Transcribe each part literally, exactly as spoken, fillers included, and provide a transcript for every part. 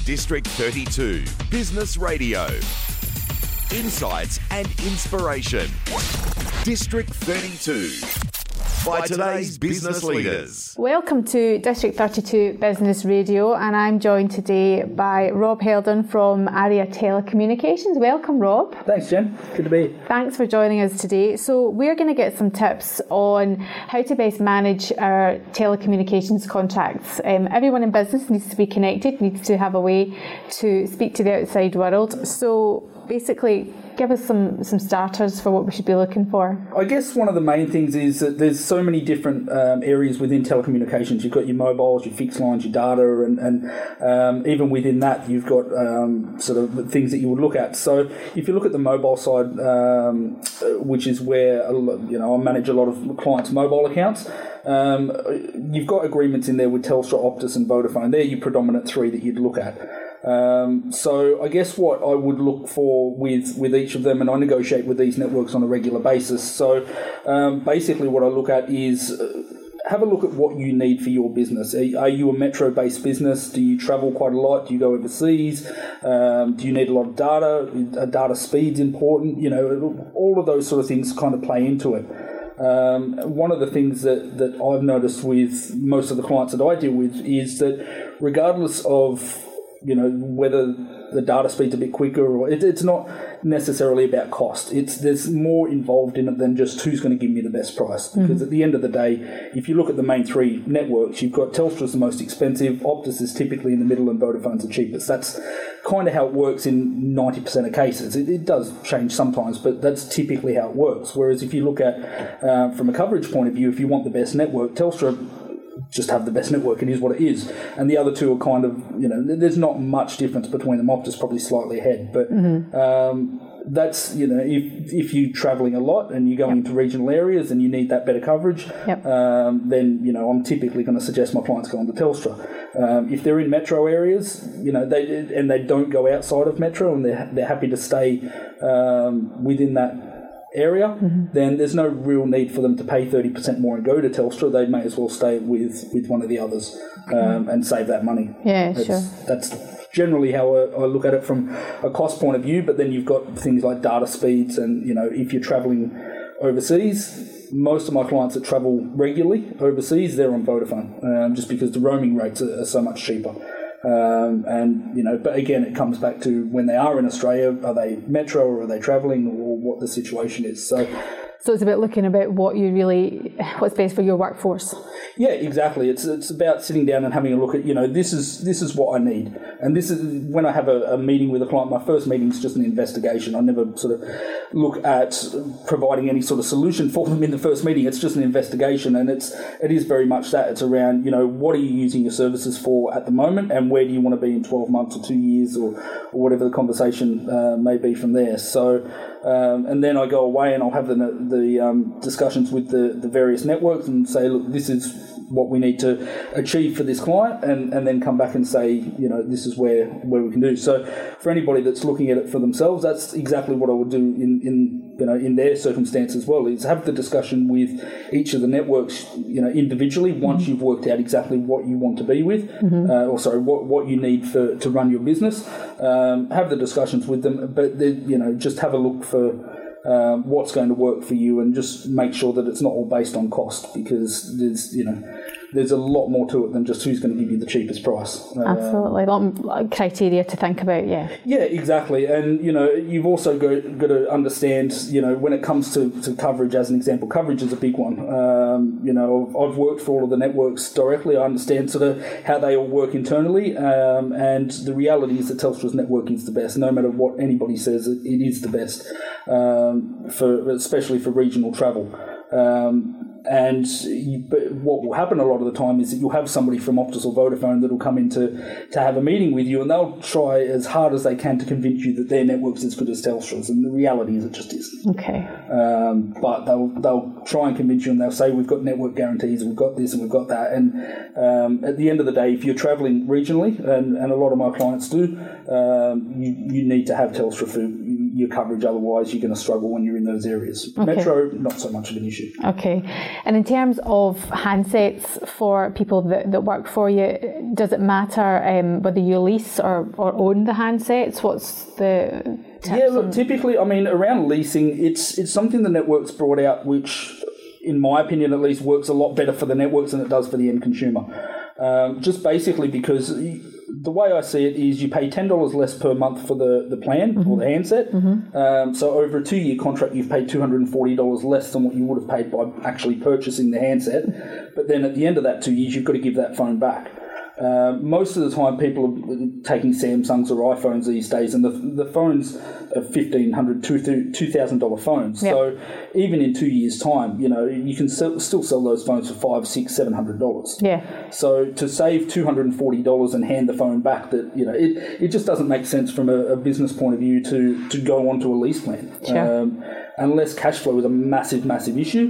District thirty-two Business Radio. Insights and inspiration. District thirty-two. By today's business leaders. Welcome to District thirty-two Business Radio, and I'm joined today by Rob Heldon from Area Telecommunications. Welcome, Rob. Thanks, Jen. Good to be here. Thanks for joining us today. So we're going to get some tips on how to best manage our telecommunications contracts. Um, everyone in business needs to be connected, needs to have a way to speak to the outside world. So basically, give us some, some starters for what we should be looking for. I guess one of the main things is that there's so many different um, areas within telecommunications. You've got your mobiles, your fixed lines, your data, and, and um, even within that, you've got um, sort of things that you would look at. So if you look at the mobile side, um, which is where you know I manage a lot of clients' mobile accounts, um, you've got agreements in there with Telstra, Optus, and Vodafone. They're your predominant three that you'd look at. Um, so I guess what I would look for with, with each of them, and I negotiate with these networks on a regular basis. So um, basically what I look at is uh, have a look at what you need for your business. Are, are you a metro-based business? Do you travel quite a lot? Do you go overseas? Um, do you need a lot of data? Are data speed's important? You know, all of those sort of things kind of play into it. Um, one of the things that, that I've noticed with most of the clients that I deal with is that regardless of you know, whether the data speed's a bit quicker or it, it's not necessarily about cost. It's there's more involved in it than just who's going to give me the best price. Because mm-hmm. at the end of the day, if you look at the main three networks, you've got Telstra's the most expensive, Optus is typically in the middle, and Vodafone's the cheapest. That's kind of how it works in ninety percent of cases. It, it does change sometimes, but that's typically how it works. Whereas if you look at, uh, from a coverage point of view, if you want the best network, Telstra just have the best network. It is what it is. And the other two are kind of, you know, there's not much difference between them. Optus probably slightly ahead. But mm-hmm. um, that's, you know, if if you're travelling a lot and you're going yep. into regional areas and you need that better coverage, yep. um, then, you know, I'm typically going to suggest my clients go on to Telstra. Um, if they're in metro areas, you know, they and they don't go outside of metro and they're, they're happy to stay um, within that area, mm-hmm. then there's no real need for them to pay thirty percent more and go to Telstra. They may as well stay with, with one of the others um, and save that money. Yeah, that's, sure. That's generally how I, I look at it from a cost point of view, but then you've got things like data speeds and, you know, if you're travelling overseas, most of my clients that travel regularly overseas, they're on Vodafone, um, just because the roaming rates are, are so much cheaper. Um, and, you know, but again, it comes back to when they are in Australia, are they metro or are they travelling or what the situation is. So, so it's about looking about what you really, what's best for your workforce. Yeah, exactly. It's it's about sitting down and having a look at, you know, this is this is what I need. And this is when I have a, a meeting with a client, my first meeting is just an investigation. I never sort of look at providing any sort of solution for them in the first meeting. It's just an investigation, and it's it is very much that. It's around, you know, what are you using your services for at the moment, and where do you want to be in twelve months or two years or, or whatever the conversation uh, may be from there. So, um, and then I go away and I'll have the, the um, discussions with the, the various networks and say, look, this is what we need to achieve for this client, and, and then come back and say, you know, this is where, where we can do. So for anybody that's looking at it for themselves, that's exactly what I would do in, in you know, in their circumstance as well, is have the discussion with each of the networks, you know, individually, once mm-hmm. you've worked out exactly what you want to be with, mm-hmm. uh, or sorry, what, what you need for to run your business. Um, have the discussions with them, but, the, you know, just have a look for Um, what's going to work for you, and just make sure that it's not all based on cost, because there's, you know, there's a lot more to it than just who's going to give you the cheapest price. Absolutely, a lot of criteria to think about, yeah. Yeah, exactly. And, you know, you've also got, got to understand, you know, when it comes to, to coverage, as an example, coverage is a big one. Um, you know, I've worked for all of the networks directly. I understand sort of how they all work internally, um, and the reality is that Telstra's network is the best. No matter what anybody says, it, it is the best, um, for especially for regional travel. Um, and you, but what will happen a lot of the time is that you'll have somebody from Optus or Vodafone that will come in to, to have a meeting with you, and they'll try as hard as they can to convince you that their network's as good as Telstra's, and the reality is it just isn't. Okay. Um, but they'll they'll try and convince you, and they'll say, we've got network guarantees, we've got this and we've got that, and um, at the end of the day, if you're travelling regionally, and, and a lot of my clients do, um, you, you need to have Telstra for your coverage. Otherwise, you're going to struggle when you're in those areas. Okay. Metro, not so much of an issue. Okay. And in terms of handsets for people that, that work for you, does it matter um, whether you lease or, or own the handsets? What's the tips? Yeah, look, on... typically, I mean, around leasing, it's it's something the network's brought out, which, in my opinion at least, works a lot better for the networks than it does for the end consumer. Um, just basically because the way I see it is you pay ten dollars less per month for the, the plan mm-hmm. or the handset. Mm-hmm. Um, so over a two-year contract, you've paid two hundred forty dollars less than what you would have paid by actually purchasing the handset. But then at the end of that two years, you've got to give that phone back. Uh, most of the time, people are taking Samsungs or iPhones these days, and the the phones are fifteen hundred dollars, two thousand dollars phones. Yep. So even in two years' time, you know, you can sell, still sell those phones for five, six, seven hundred dollars. Yeah. So to save two hundred and forty dollars and hand the phone back, that you know, it, it just doesn't make sense from a, a business point of view to to go onto a lease plan. Sure. Um, unless cash flow is a massive, massive issue.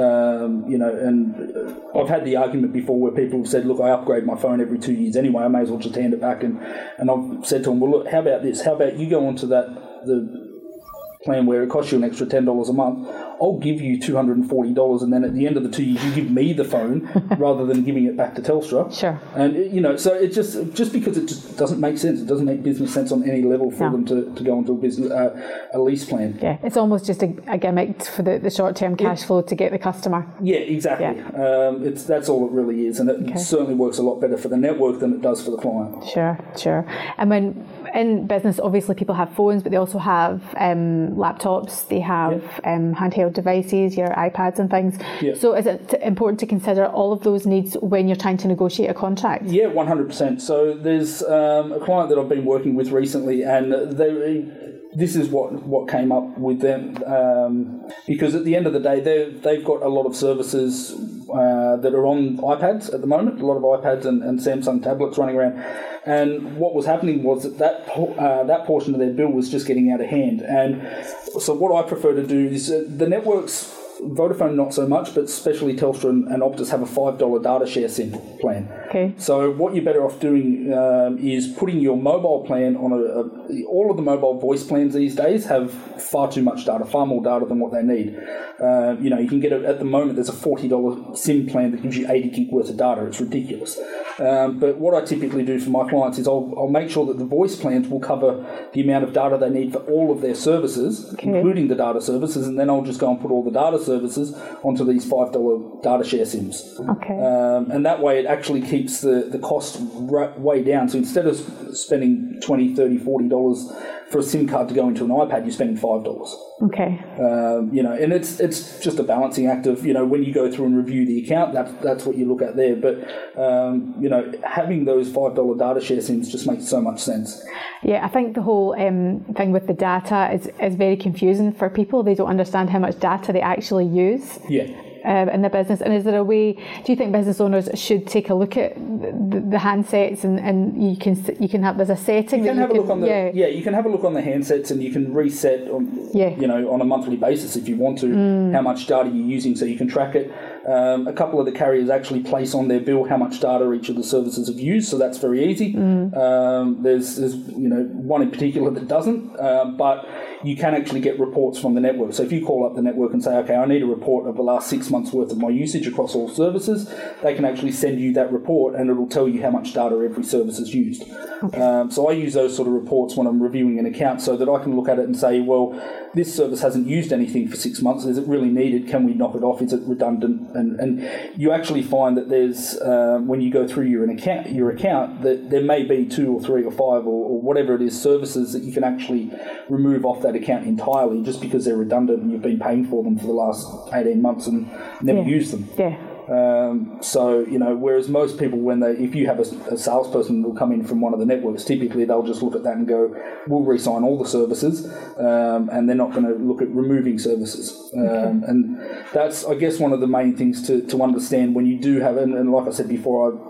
Um, you know, and I've had the argument before where people have said, look, I upgrade my phone every two years anyway, I may as well just hand it back. And, and I've said to them, well, look, how about this? How about you go onto that, the plan where it costs you an extra ten dollars a month, I'll give you two hundred forty dollars, and then at the end of the two years, you give me the phone rather than giving it back to Telstra. Sure. And, you know, so it just just because it just doesn't make sense. It doesn't make business sense on any level for no. them to, to go into a business uh, a lease plan. Yeah, it's almost just a, a gimmick for the, the short-term cash it, flow to get the customer. Yeah, exactly. Yeah. Um, it's that's all it really is, and it okay. certainly works a lot better for the network than it does for the client. Sure, sure. And when in business, obviously people have phones, but they also have um, laptops, they have yeah. um, handheld devices, your iPads and things. Yeah. So is it important to consider all of those needs when you're trying to negotiate a contract? Yeah, one hundred percent. So there's um, a client that I've been working with recently, and they this is what, what came up with them, um, because at the end of the day, they've, they've got a lot of services uh, that are on iPads at the moment, a lot of iPads and, and Samsung tablets running around. And what was happening was that that, uh, that portion of their bill was just getting out of hand. And so what I prefer to do is uh, the networks, Vodafone not so much, but especially Telstra and, and Optus have a five dollars data share SIM plan. Okay. So what you're better off doing um, is putting your mobile plan on a, a... All of the mobile voice plans these days have far too much data, far more data than what they need. Uh, you know, you can get, a, at the moment, there's a forty dollars SIM plan that gives you eighty gig worth of data. It's ridiculous. Um, but what I typically do for my clients is I'll, I'll make sure that the voice plans will cover the amount of data they need for all of their services, okay. including the data services, and then I'll just go and put all the data services onto these five dollars data share SIMs. Okay. Um, and that way it actually keeps the, the cost right, way down. So instead of spending twenty, thirty, forty dollars for a SIM card to go into an iPad, you're spending five dollars. Okay. Um, you know, and it's it's just a balancing act of, you know, when you go through and review the account, that's, that's what you look at there. But, um, you know, having those five dollars data share SIMs just makes so much sense. Yeah, I think the whole um, thing with the data is, is very confusing for people. They don't understand how much data they actually use. Yeah. Um, in the business, and is there a way? Do you think business owners should take a look at the, the handsets, and, and you can you can have there's a setting? You can that have you a look can, on the yeah. yeah. You can have a look on the handsets, and you can reset on yeah. you know on a monthly basis if you want to mm. how much data you're using, so you can track it. Um, a couple of the carriers actually place on their bill how much data each of the services have used, so that's very easy. Mm. Um, there's there's you know one in particular that doesn't, um, but you can actually get reports from the network. So if you call up the network and say, okay, I need a report of the last six months worth of my usage across all services, they can actually send you that report, and it'll tell you how much data every service has used. Okay. Um, so I use those sort of reports when I'm reviewing an account, so that I can look at it and say, well, this service hasn't used anything for six months. Is it really needed? Can we knock it off? Is it redundant? And and you actually find that there's, um, when you go through your account, your account, that there may be two or three or five or, or whatever it is services that you can actually remove off that account entirely, just because they're redundant and you've been paying for them for the last eighteen months and never yeah. used them. Yeah. Um, so, you know, whereas most people, when they, if you have a, a salesperson who will come in from one of the networks, typically they'll just look at that and go, we'll re-sign all the services, um, and they're not going to look at removing services. Um, okay. And that's, I guess, one of the main things to, to understand when you do have, and, and like I said before, I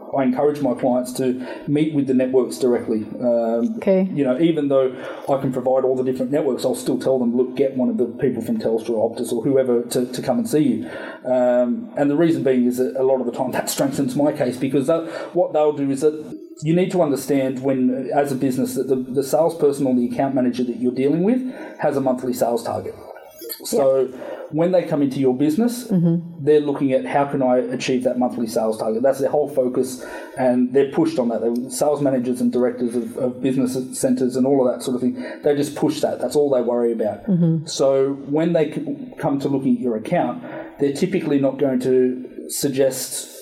I encourage my clients to meet with the networks directly. Um, okay. You know, even though I can provide all the different networks, I'll still tell them, look, get one of the people from Telstra or Optus or whoever to, to come and see you. Um, and the reason being is that a lot of the time that strengthens my case, because that, what they'll do is that you need to understand when, as a business, that the, the salesperson or the account manager that you're dealing with has a monthly sales target. So yeah. when they come into your business, mm-hmm. they're looking at how can I achieve that monthly sales target. That's their whole focus, and they're pushed on that. They're sales managers and directors of, of business centres and all of that sort of thing. They just push that. That's all they worry about. Mm-hmm. So when they come to looking at your account, they're typically not going to suggest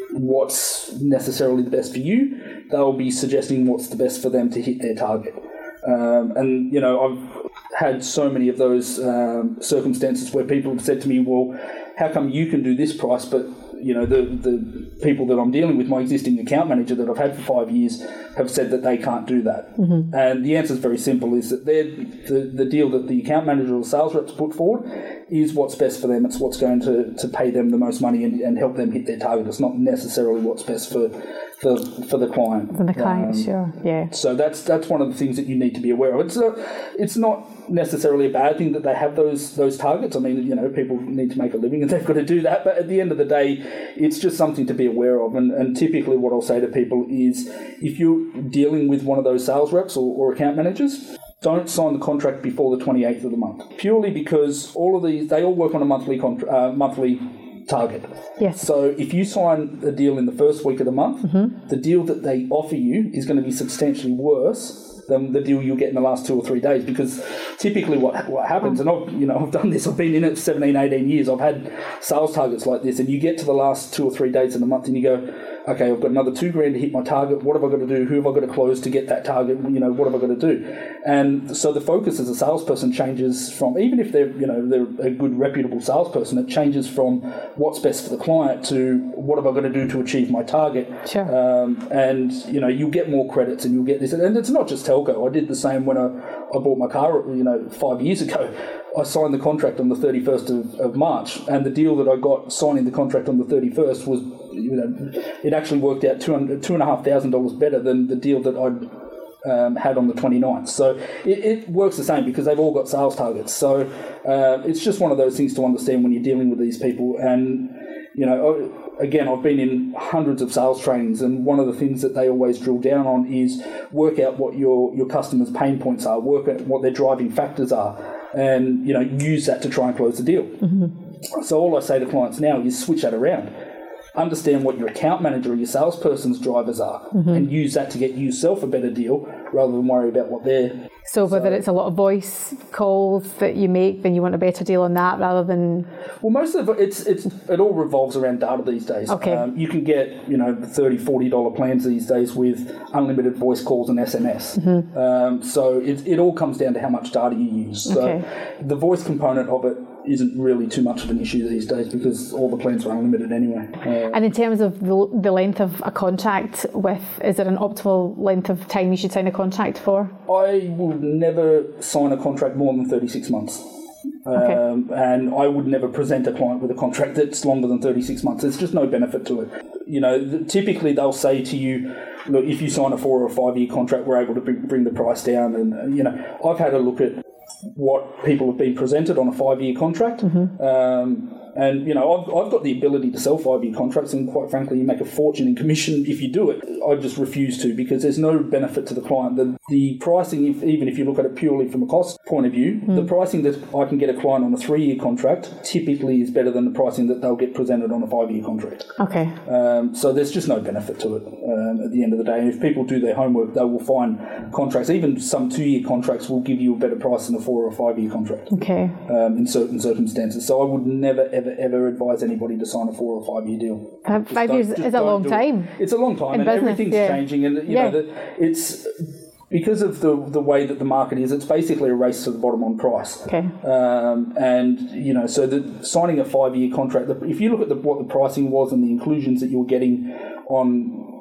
what's necessarily the best for you. They'll be suggesting what's the best for them to hit their target. Um, and, you know, I've had so many of those um, circumstances where people have said to me, well, how come you can do this price, but, you know, the, the people that I'm dealing with, my existing account manager that I've had for five years, have said that they can't do that. Mm-hmm. And the answer is very simple, is that they're, the, the deal that the account manager or sales reps put forward is what's best for them. It's what's going to, to pay them the most money and, and help them hit their target. It's not necessarily what's best for for, for the client. For the client, um, sure, yeah. So that's that's one of the things that you need to be aware of. It's a, it's not necessarily a bad thing that they have those those targets. I mean, you know, people need to make a living and they've got to do that. But at the end of the day, it's just something to be aware of. And, and typically what I'll say to people is, if you're dealing with one of those sales reps or, or account managers, don't sign the contract before the twenty-eighth of the month, purely because all of these, they all work on a monthly contra- uh, monthly target. Yes. So if you sign a deal in the first week of the month, mm-hmm. the deal that they offer you is going to be substantially worse than the deal you'll get in the last two or three days, because typically what what happens, and I've you know I've done this, I've been in it for seventeen, eighteen years, I've had sales targets like this, and you get to the last two or three days in the month and you go, okay, I've got another two grand to hit my target. What have I got to do? Who have I got to close to get that target? You know, what have I got to do? And so the focus as a salesperson changes from, even if they're, you know, they're a good, reputable salesperson, it changes from what's best for the client to what have I got to do to achieve my target? Sure. Um, and, you know, you'll get more credits and you'll get this. And it's not just telco. I did the same when I, I bought my car, you know, five years ago. I signed the contract on the thirty-first of, of March, and the deal that I got signing the contract on the thirty-first was, you know, it actually worked out two hundred, two and a half thousand dollars better than the deal that I'd um, had on the twenty-ninth. So it, it works the same because they've all got sales targets. So uh, it's just one of those things to understand when you're dealing with these people. And, you know, again, I've been in hundreds of sales trainings, and one of the things that they always drill down on is work out what your, your customers' pain points are, work out what their driving factors are, and, you know, use that to try and close the deal. Mm-hmm. So all I say to clients now is switch that around. Understand what your account manager or your salesperson's drivers are, mm-hmm. and use that to get yourself a better deal rather than worry about what they're... So whether so, it's a lot of voice calls that you make, then you want a better deal on that rather than... Well, most of it, it's, it's, it all revolves around data these days. Okay. Um, you can get, you know, thirty dollars, forty dollars plans these days with unlimited voice calls and S M S. Mm-hmm. Um, so it, it all comes down to how much data you use. So okay. the voice component of it isn't really too much of an issue these days because all the plans are unlimited anyway. Uh, and in terms of the, the length of a contract with, is there an optimal length of time you should sign a contract for? I would never sign a contract more than thirty-six months. Okay. Um, and I would never present a client with a contract that's longer than thirty-six months. There's just no benefit to it. You know, typically they'll say to you, look, if you sign a four or a five year contract, we're able to bring, bring the price down. And, you know, I've had a look at what people have been presented on a five year contract. Mm-hmm. Um, and, you know, I've, I've got the ability to sell five-year contracts, and quite frankly, you make a fortune in commission if you do it. I just refuse to, because there's no benefit to the client. The, the pricing, if, even if you look at it purely from a cost point of view, mm. the pricing that I can get a client on a three-year contract typically is better than the pricing that they'll get presented on a five-year contract. Okay. Um, so there's just no benefit to it um, at the end of the day. And if people do their homework, they will find contracts, even some two-year contracts will give you a better price than a four or a five-year contract. Okay. Um, in certain circumstances. So I would never, ever, ever advise anybody to sign a four or five year deal. Uh, five years is a long time. It. It's a long time, in and business, everything's yeah. changing. And you yeah. know, that it's because of the the way that the market is. It's basically a race to the bottom on price. Okay. Um, and you know, so the signing a five year contract. If you look at the, what the pricing was and the inclusions that you were getting on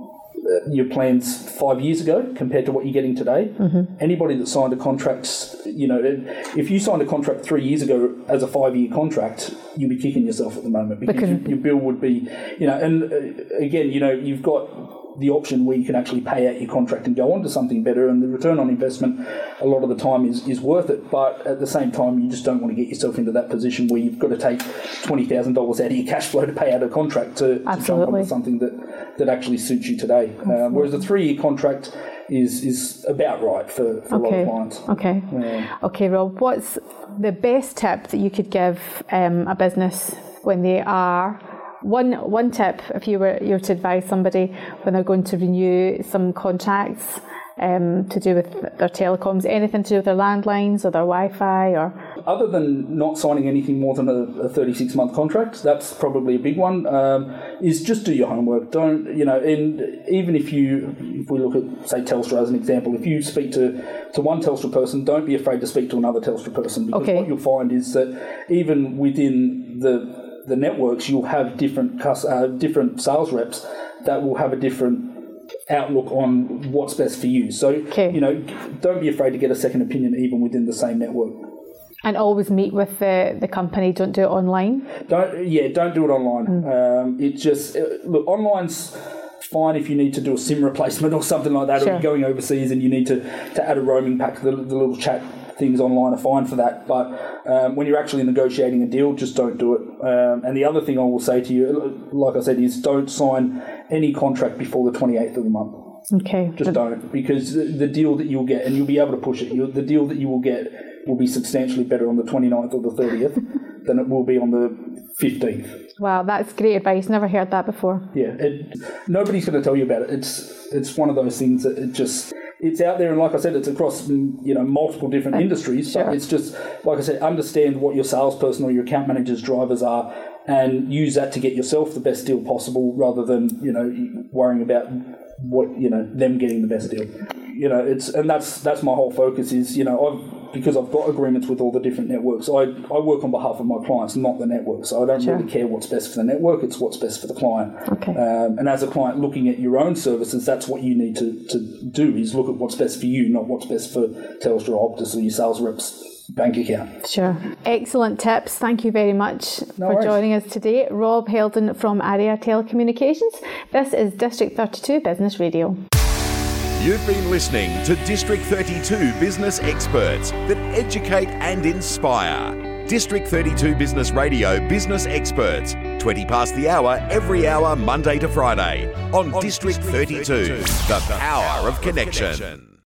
your plans five years ago compared to what you're getting today. Mm-hmm. Anybody that signed a contract, you know, if you signed a contract three years ago as a five-year contract, you'd be kicking yourself at the moment because, because your, your bill would be, you know, and uh, again, you know, you've got the option where you can actually pay out your contract and go on to something better, and the return on investment a lot of the time is, is worth it, but at the same time you just don't want to get yourself into that position where you've got to take twenty thousand dollars out of your cash flow to pay out a contract to, to jump onto something that, that actually suits you today. Um, whereas a three-year contract is is about right for, for okay. a lot of clients. Okay. Yeah. Okay, Rob, what's the best tip that you could give um, a business when they are One one tip, if you were you were to advise somebody when they're going to renew some contracts um, to do with their telecoms, anything to do with their landlines or their Wi-Fi, or other than not signing anything more than a, a thirty-six month contract, that's probably a big one. Um, is just do your homework. Don't you know? And even if you, if we look at say Telstra as an example, if you speak to to one Telstra person, don't be afraid to speak to another Telstra person, because okay. what you'll find is that even within the the networks, you'll have different uh, different sales reps that will have a different outlook on what's best for you. So, okay. you know, don't be afraid to get a second opinion even within the same network. And always meet with the, the company. Don't do it online. Don't yeah, don't do it online. Mm. Um, it just look online's fine if you need to do a SIM replacement or something like that, sure. or you're going overseas and you need to, to add a roaming pack. The, the little chat things online are fine for that, but um, when you're actually negotiating a deal, just don't do it. Um, and the other thing I will say to you, like I said, is don't sign any contract before the twenty-eighth of the month. Okay. Just don't, because the, the deal that you'll get, and you'll be able to push it, you'll, the deal that you will get will be substantially better on the twenty-ninth or the thirtieth than it will be on the fifteenth. Wow, that's great advice. Never heard that before. Yeah, it, nobody's going to tell you about it. It's it's one of those things that it just... It's out there, and like I said, it's across, you know, multiple different uh, industries. Sure. But it's just, like I said, understand what your salesperson or your account manager's drivers are, and use that to get yourself the best deal possible, rather than, you know, worrying about what, you know, them getting the best deal. You know, it's and that's that's my whole focus is, you know, I've because I've got agreements with all the different networks. I I work on behalf of my clients, not the network. So I don't sure. really care what's best for the network. It's what's best for the client. Okay. Um, and as a client looking at your own services, that's what you need to, to do, is look at what's best for you, not what's best for Telstra, Optus, or your sales reps' bank account. Sure. Excellent tips. Thank you very much no for worries. joining us today. Rob Heldon from Aria Telecommunications. This is District thirty-two Business Radio. You've been listening to District thirty-two Business Experts that educate and inspire. District thirty-two Business Radio Business Experts, twenty past the hour every hour Monday to Friday on, on District thirty-two, the power of connection.